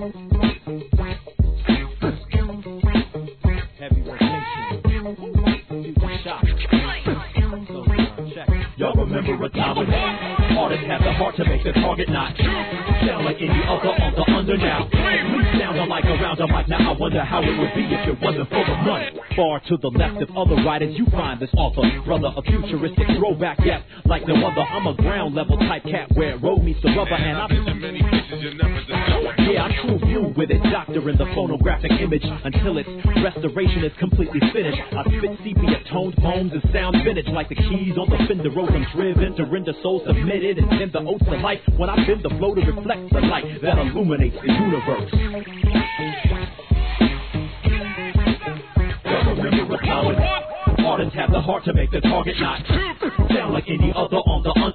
Heavy rotation. Future shock. Y'all remember a time when artists had the heart to make the target not sound like any other on the under now. We sounding like around a mic now. I wonder how it would be if it wasn't for the money. Far to the left of other writers, you find this author, brother, a futuristic throwback, yet like no other. I'm a ground level type cat where road meets the rubber, and I'm many pieces you never discover. Yeah, I'm true view with it, doctoring the phonographic image until its restoration is completely finished. I spit sepia toned poems and sound vintage like the keys on the Fender Rhodes. I'm driven to render soul submitted and send the oaths to life when I bend the flow to reflect the light that illuminates the universe. Remember a time when artists have the heart to make the target not sound like any other on the